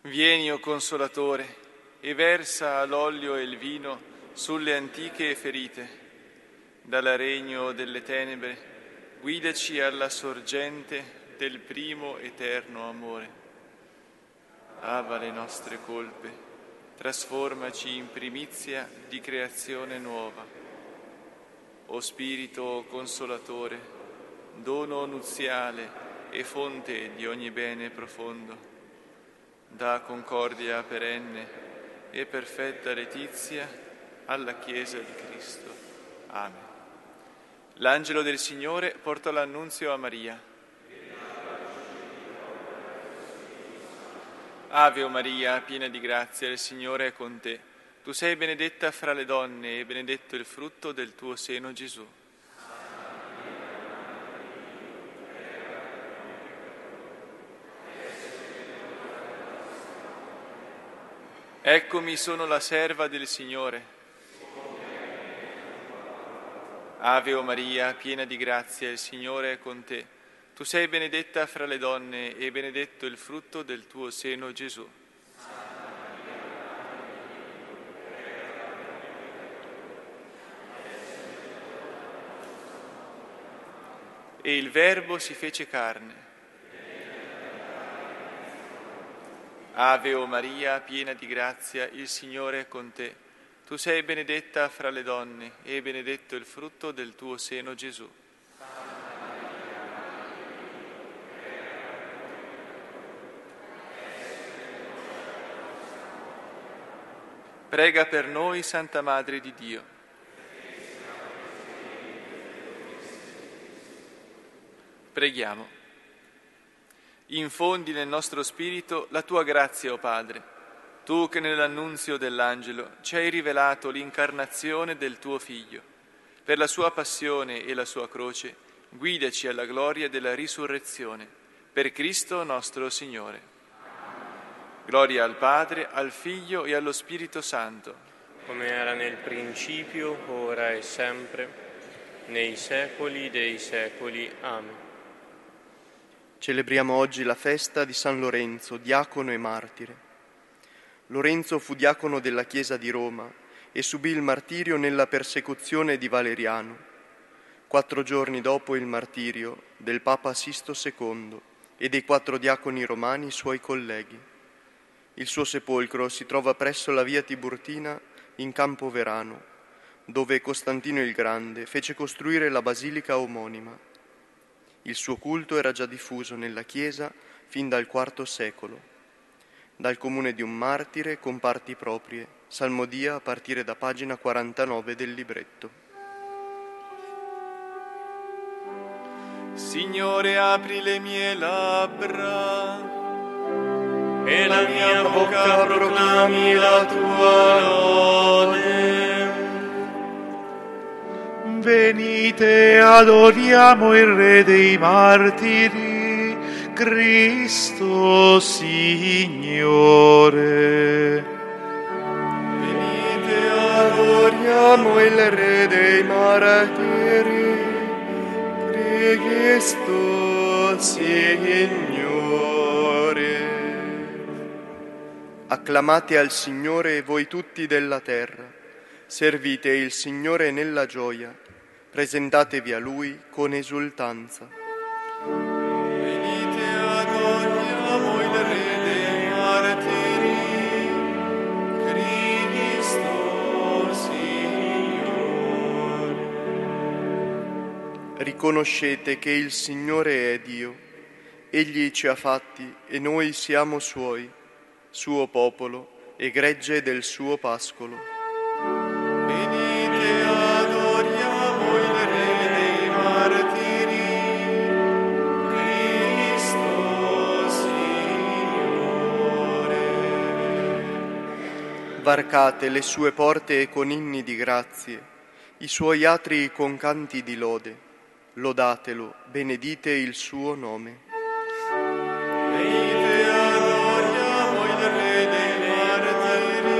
Vieni, o Consolatore, e versa l'olio e il vino sulle antiche ferite. Dal regno delle tenebre guidaci alla sorgente del primo eterno amore. Lava le nostre colpe, trasformaci in primizia di creazione nuova. O Spirito Consolatore, dono nuziale e fonte di ogni bene profondo, da concordia perenne e perfetta letizia alla Chiesa di Cristo. Amen. L'angelo del Signore portò l'annunzio a Maria. Ave o Maria, piena di grazia, il Signore è con te. Tu sei benedetta fra le donne e benedetto il frutto del tuo seno, Gesù. Eccomi, sono la serva del Signore. Ave o Maria, piena di grazia, il Signore è con te. Tu sei benedetta fra le donne e benedetto il frutto del tuo seno, Gesù. E il Verbo si fece carne. Ave o Maria, piena di grazia, il Signore è con te. Tu sei benedetta fra le donne e benedetto il frutto del tuo seno, Gesù. Prega per noi, Santa Madre di Dio. Preghiamo. Infondi nel nostro spirito la tua grazia, o Padre. Tu che nell'annunzio dell'angelo ci hai rivelato l'incarnazione del tuo Figlio. Per la sua passione e la sua croce, guidaci alla gloria della risurrezione. Per Cristo nostro Signore. Gloria al Padre, al Figlio e allo Spirito Santo. Come era nel principio, ora e sempre, nei secoli dei secoli. Amen. Celebriamo oggi la festa di San Lorenzo, diacono e martire. Lorenzo fu diacono della Chiesa di Roma e subì il martirio nella persecuzione di Valeriano. 4 giorni dopo il martirio del Papa Sisto II e dei 4 diaconi romani suoi colleghi. Il suo sepolcro si trova presso la via Tiburtina in Campo Verano, dove Costantino il Grande fece costruire la basilica omonima. Il suo culto era già diffuso nella Chiesa fin dal IV secolo. Dal comune di un martire con parti proprie, salmodia a partire da pagina 49 del libretto. Signore, apri le mie labbra E la mia bocca proclami la tua lode. Venite, adoriamo il Re dei martiri, Cristo Signore. Venite, adoriamo il Re dei martiri, Cristo Signore. Acclamate al Signore voi tutti della terra, servite il Signore nella gioia, presentatevi a Lui con esultanza. Venite, adoriamo il Re dei martiri, Cristo Signore. Riconoscete che il Signore è Dio, Egli ci ha fatti e noi siamo Suoi, suo popolo e gregge del suo pascolo. Venite, adoriamo il Re dei martiri, Cristo Signore. Varcate le sue porte con inni di grazie, i suoi atri con canti di lode. Lodatelo, benedite il suo nome. Venite, adoriamo il Re dei martiri,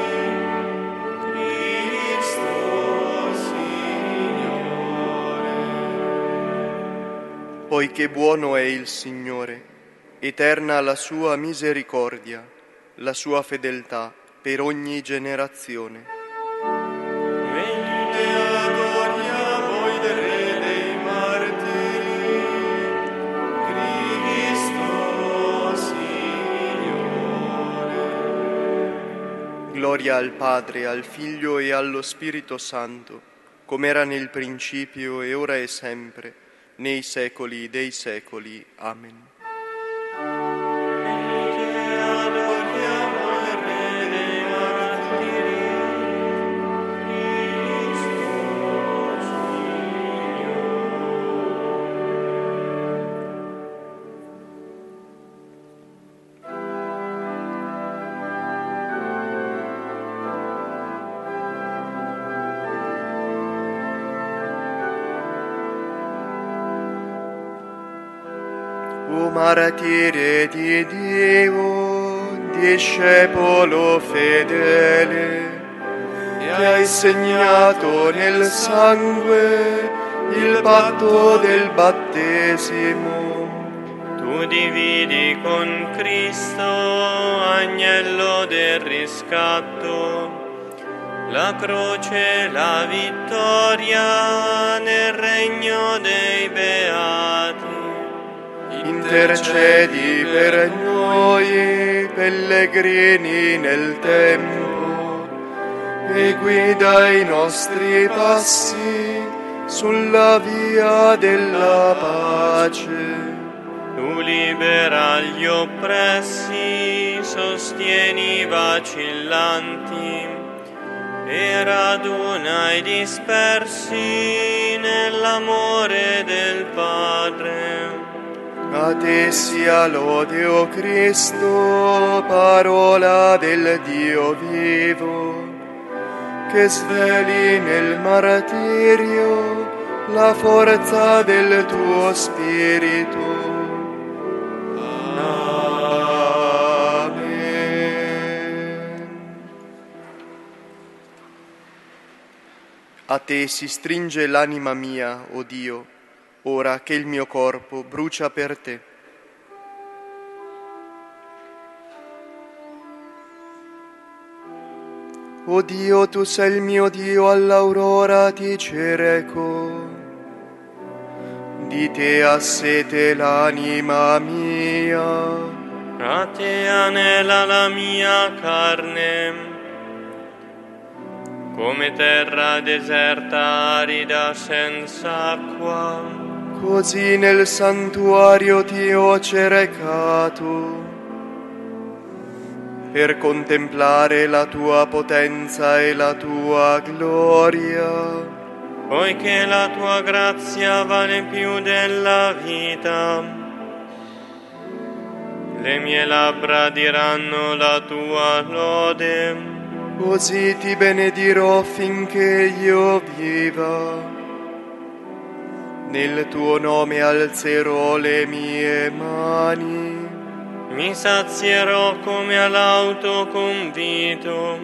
Cristo Signore. Poiché buono è il Signore, eterna la sua misericordia, la sua fedeltà per ogni generazione. Venite adoriamo il Re dei martiri, Cristo Signore. Gloria al Padre, al Figlio e allo Spirito Santo, come era nel principio e ora e sempre, nei secoli dei secoli. Amen. O martire di Dio, discepolo fedele, che hai segnato nel sangue il patto del battesimo. Tu dividi con Cristo, agnello del riscatto, la croce, la vittoria nel regno dei beati. Intercedi per noi, pellegrini nel tempo, e guida i nostri passi sulla via della pace. Tu libera gli oppressi, sostieni i vacillanti e raduna i dispersi nell'amore del Padre. A te sia lode, o Cristo, parola del Dio vivo, che sveli nel martirio la forza del tuo spirito. Amen. A te si stringe l'anima mia, o Dio, ora che il mio corpo brucia per te. O Dio, tu sei il mio Dio, all'aurora ti cerco. Di te ha sete l'anima mia. A te anela la mia carne, come terra deserta, arida, senza acqua. Così nel santuario ti ho cercato, per contemplare la tua potenza e la tua gloria. Poiché la tua grazia vale più della vita, le mie labbra diranno la tua lode. Così ti benedirò finché io viva. Nel tuo nome alzerò le mie mani. Mi sazierò come all'autoconvito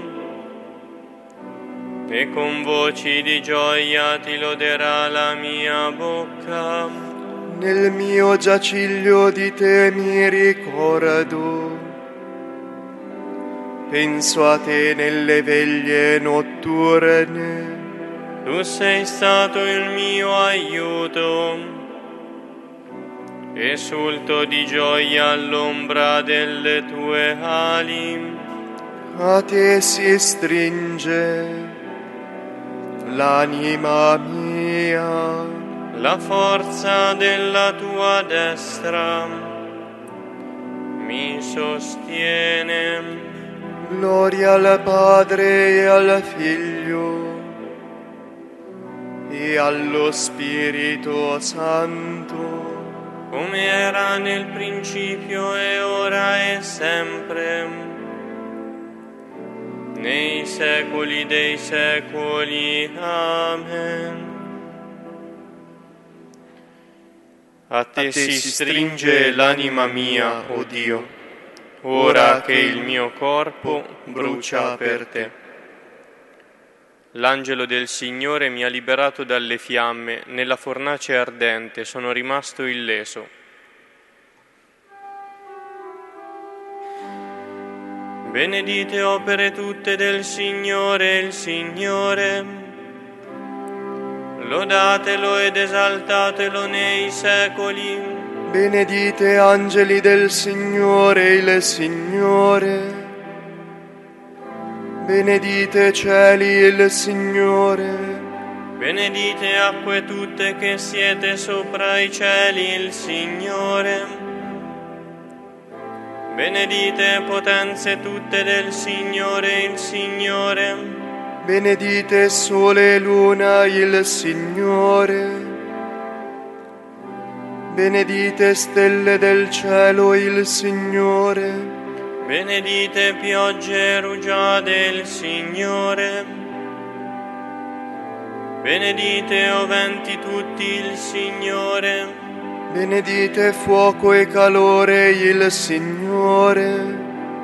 e con voci di gioia ti loderà la mia bocca. Nel mio giaciglio di te mi ricordo. Penso a te nelle veglie notturne. Tu sei stato il mio aiuto, esulto di gioia all'ombra delle tue ali. A te si stringe l'anima mia. La forza della tua destra mi sostiene. Gloria al Padre e al Figlio e allo Spirito Santo, come era nel principio e ora e sempre, nei secoli dei secoli. Amen. A te si stringe l'anima mia, o Dio, ora che il mio corpo brucia per te. L'angelo del Signore mi ha liberato dalle fiamme, nella fornace ardente sono rimasto illeso. Benedite opere tutte del Signore il Signore. Lodatelo ed esaltatelo nei secoli. Benedite angeli del Signore il Signore. Benedite cieli il Signore. Benedite acque tutte che siete sopra i cieli il Signore. Benedite potenze tutte del Signore il Signore. Benedite sole e luna il Signore. Benedite stelle del cielo il Signore. Benedite piogge e rugiade il Signore. Benedite o venti tutti il Signore. Benedite fuoco e calore il Signore.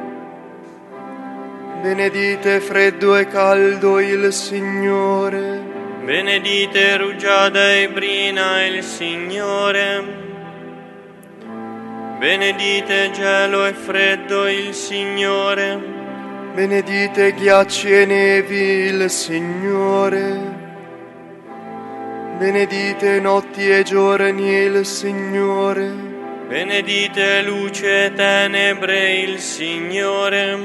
Benedite freddo e caldo il Signore. Benedite rugiada e brina il Signore. Benedite gelo e freddo il Signore. Benedite ghiacci e nevi il Signore. Benedite notti e giorni il Signore. Benedite luce e tenebre il Signore.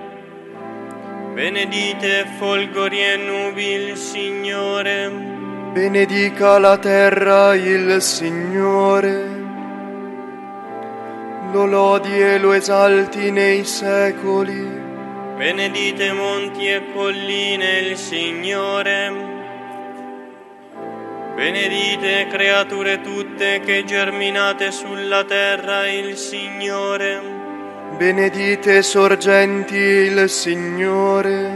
Benedite folgori e nubi il Signore. Benedica la terra il Signore. Lo lodi e lo esalti nei secoli. Benedite monti e colline il Signore. Benedite creature tutte che germinate sulla terra il Signore. Benedite sorgenti il Signore.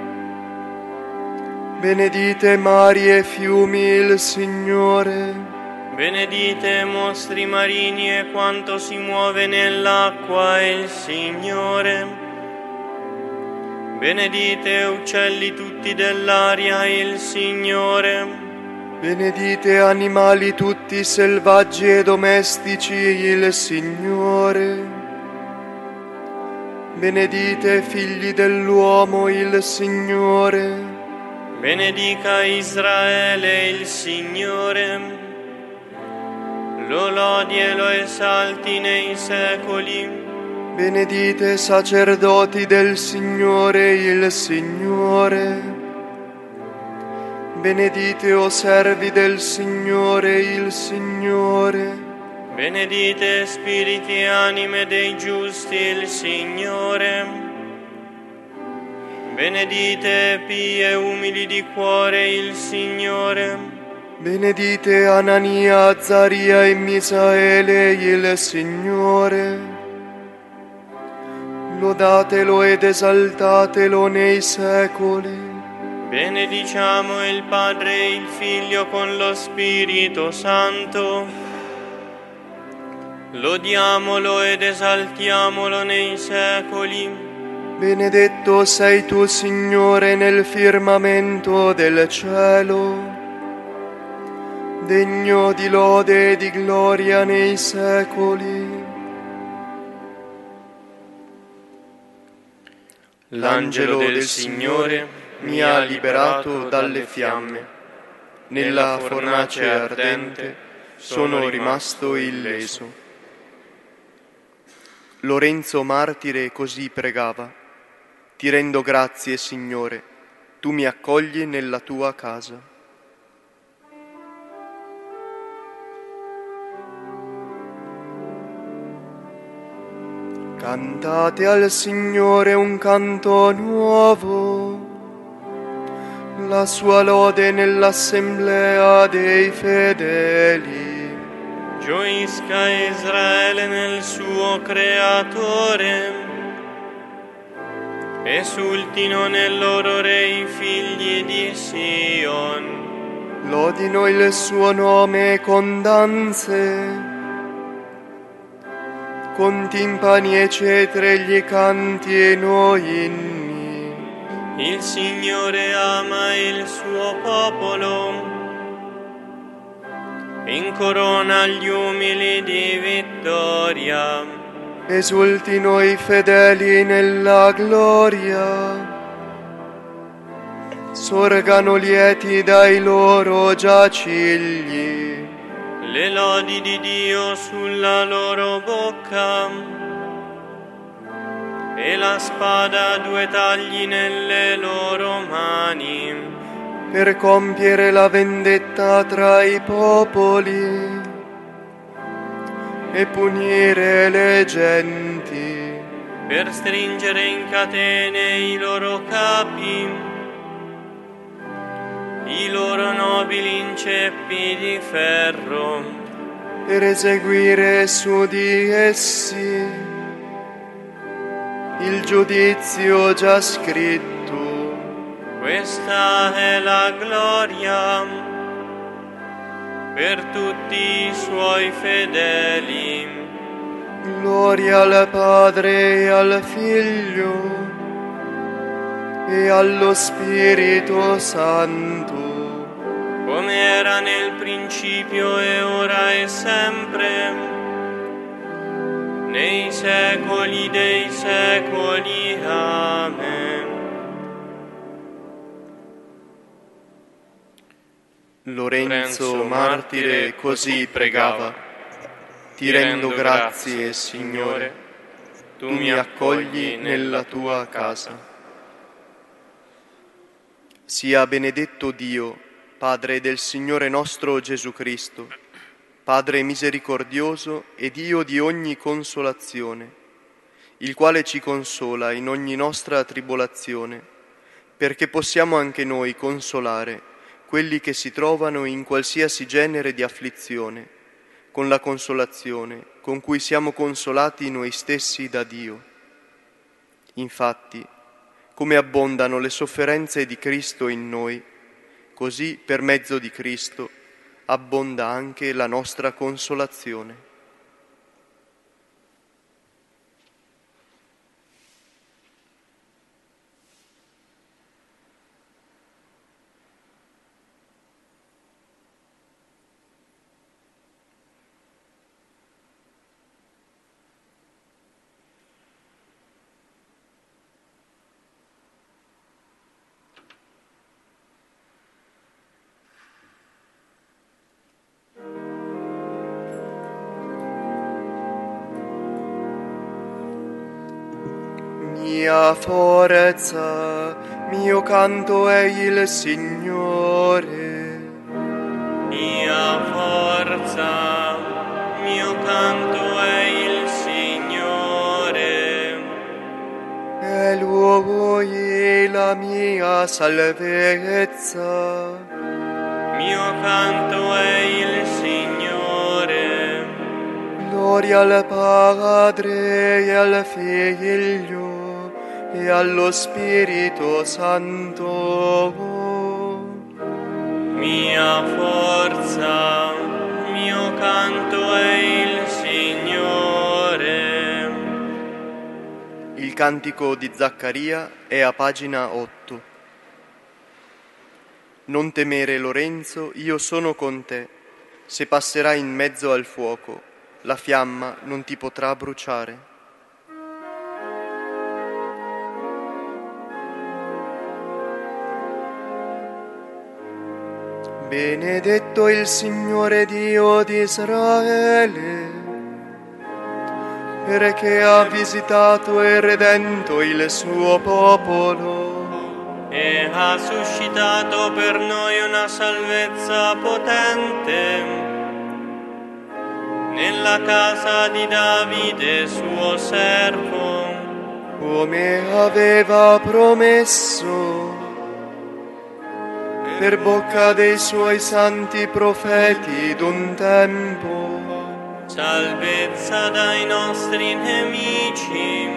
Benedite mari e fiumi il Signore. Benedite mostri marini e quanto si muove nell'acqua il Signore. Benedite uccelli tutti dell'aria il Signore. Benedite animali tutti selvaggi e domestici il Signore. Benedite figli dell'uomo il Signore. Benedica Israele il Signore. Lo lodi e lo esalti nei secoli. Benedite sacerdoti del Signore il Signore. Benedite o servi del Signore il Signore. Benedite spiriti e anime dei giusti il Signore. Benedite pie e umili di cuore il Signore. Benedite Anania, Azzaria e Misaele il Signore. Lodatelo ed esaltatelo nei secoli. Benediciamo il Padre e il Figlio con lo Spirito Santo. Lodiamolo ed esaltiamolo nei secoli. Benedetto sei tu, Signore, nel firmamento del cielo. Degno di lode e di gloria nei secoli. L'angelo del Signore mi ha liberato dalle fiamme. Nella fornace ardente sono rimasto illeso. Lorenzo martire così pregava: Ti rendo grazie, Signore, tu mi accogli nella tua casa. Cantate al Signore un canto nuovo, la sua lode nell'assemblea dei fedeli. Gioisca Israele nel suo Creatore, esultino nel loro Re i figli di Sion. Lodino il suo nome con danze, con timpani e cetre gli canti e noi inni. Il Signore ama il suo popolo, incorona gli umili di vittoria. esultino i fedeli nella gloria, sorgano lieti dai loro giacigli, le lodi di Dio sulla loro bocca, e la spada a due tagli nelle loro mani, per compiere la vendetta tra i popoli e punire le genti, per stringere in catene i loro capi, i loro nobili in ceppi di ferro, per eseguire su di essi il giudizio già scritto. Questa è la gloria per tutti i suoi fedeli. Gloria al Padre e al Figlio e allo Spirito Santo, come era nel principio e ora e sempre, nei secoli dei secoli. Amen. Lorenzo, martire, così pregava: ti rendo grazie, Signore, tu mi accogli nella tua casa. Sia benedetto Dio, Padre del Signore nostro Gesù Cristo, Padre misericordioso e Dio di ogni consolazione, il quale ci consola in ogni nostra tribolazione, perché possiamo anche noi consolare quelli che si trovano in qualsiasi genere di afflizione, con la consolazione con cui siamo consolati noi stessi da Dio. Infatti, come abbondano le sofferenze di Cristo in noi, così per mezzo di Cristo abbonda anche la nostra consolazione. Mia forza, mio canto è il Signore. Mia forza, mio canto è il Signore. È Lui la mia salvezza. Mio canto è il Signore. Gloria al Padre e al Figlio e allo Spirito Santo. Mia forza, mio canto è il Signore. Il cantico di Zaccaria è a pagina 8. Non temere, Lorenzo, io sono con te. Se passerai in mezzo al fuoco, la fiamma non ti potrà bruciare. Benedetto il Signore Dio di Israele, perché ha visitato e redento il suo popolo e ha suscitato per noi una salvezza potente nella casa di Davide suo servo, come aveva promesso per bocca dei suoi santi profeti d'un tempo. Salvezza dai nostri nemici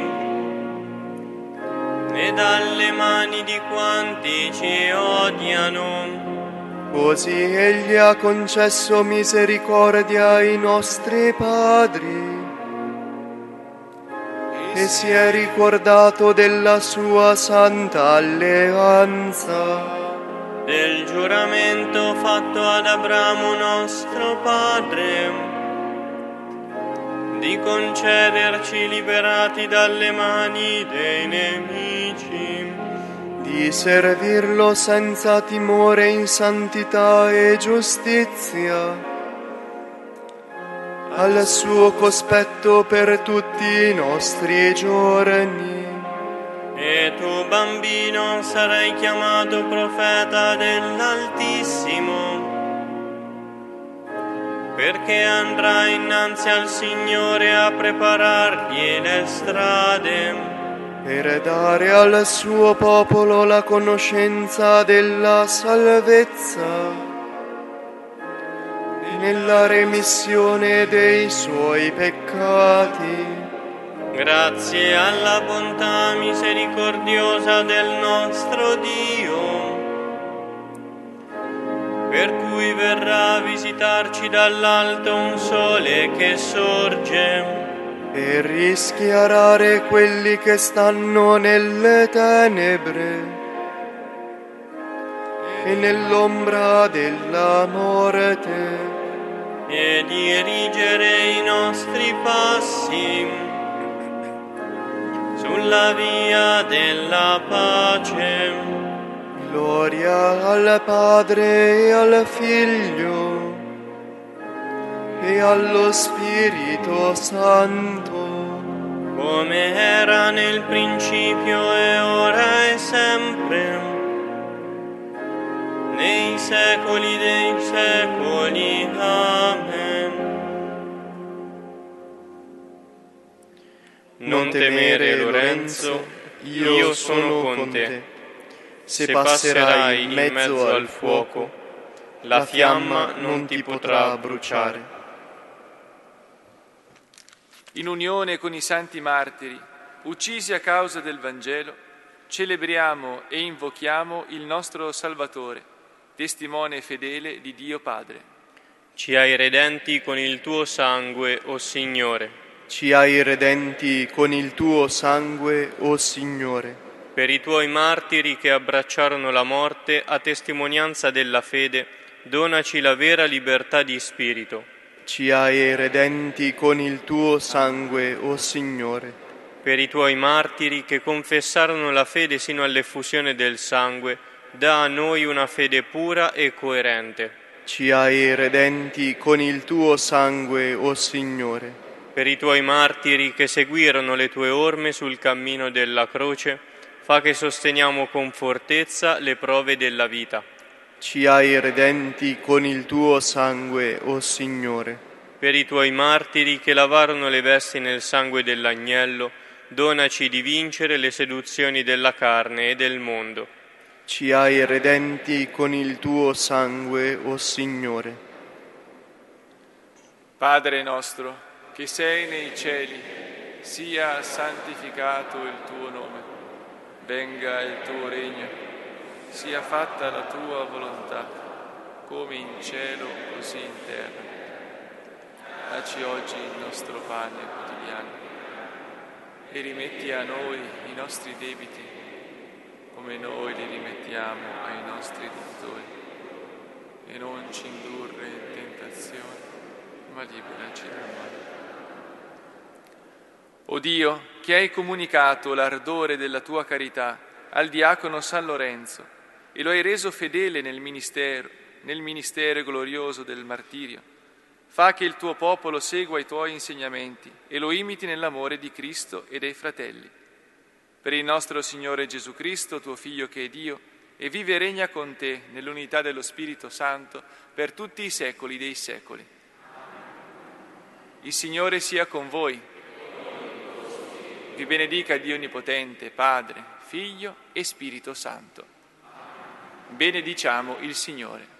e dalle mani di quanti ci odiano. Così egli ha concesso misericordia ai nostri padri e si è ricordato della sua santa alleanza, del giuramento fatto ad Abramo nostro padre, di di concederci, liberati dalle mani dei nemici, di servirlo senza timore in santità e giustizia, al suo cospetto per tutti i nostri giorni. E tu, bambino, sarai chiamato profeta dell'Altissimo, perché andrai innanzi al Signore a preparargli le strade, per dare al suo popolo la conoscenza della salvezza, nella remissione dei suoi peccati, grazie alla bontà misericordiosa del nostro Dio, per cui verrà a visitarci dall'alto un sole che sorge, per rischiarare quelli che stanno nelle tenebre e nell'ombra della morte, e dirigere i nostri passi sulla via della pace. Gloria al Padre e al Figlio e allo Spirito Santo, come era nel principio e ora e sempre, nei secoli dei secoli. Amen. Non temere, Lorenzo, io sono con te. Se passerai in mezzo al fuoco, la fiamma non ti potrà bruciare. In unione con i santi martiri, uccisi a causa del Vangelo, celebriamo e invochiamo il nostro Salvatore, testimone fedele di Dio Padre. Ci hai redenti con il tuo sangue, o Signore. Ci hai redenti con il tuo sangue, o Signore. Per i tuoi martiri che abbracciarono la morte a testimonianza della fede, donaci la vera libertà di spirito. Ci hai redenti con il tuo sangue, o Signore. Per i tuoi martiri che confessarono la fede sino all'effusione del sangue, dà a noi una fede pura e coerente. Ci hai redenti con il tuo sangue, o Signore. Per i tuoi martiri che seguirono le tue orme sul cammino della croce, fa che sosteniamo con fortezza le prove della vita. Ci hai redenti con il tuo sangue, o Signore. Per i tuoi martiri che lavarono le vesti nel sangue dell'agnello, donaci di vincere le seduzioni della carne e del mondo. Ci hai redenti con il tuo sangue, o Signore. Padre nostro, che sei nei cieli, sia santificato il tuo nome. Venga il tuo regno, sia fatta la tua volontà, come in cielo così in terra. Dacci oggi il nostro pane quotidiano e rimetti a noi i nostri debiti, come noi li rimettiamo ai nostri debitori. E non ci indurre in tentazione, ma liberaci dal male. O Dio, che hai comunicato l'ardore della tua carità al diacono San Lorenzo e lo hai reso fedele nel ministero glorioso del martirio, fa che il tuo popolo segua i tuoi insegnamenti e lo imiti nell'amore di Cristo e dei fratelli. Per il nostro Signore Gesù Cristo, tuo Figlio che è Dio, e vive e regna con te nell'unità dello Spirito Santo per tutti i secoli dei secoli. Il Signore sia con voi. Vi benedica Dio Onnipotente, Padre, Figlio e Spirito Santo. Benediciamo il Signore.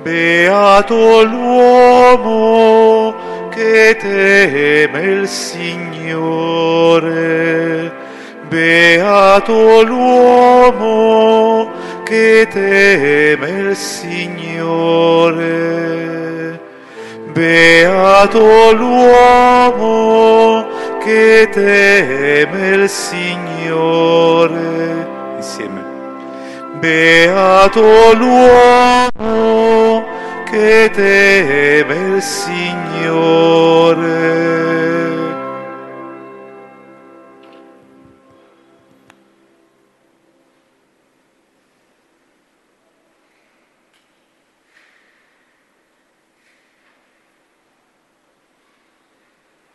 Beato l'uomo che teme il Signore. Beato l'uomo che teme il Signore. Beato l'uomo che teme il Signore. Insieme. Beato l'uomo che teme il Signore.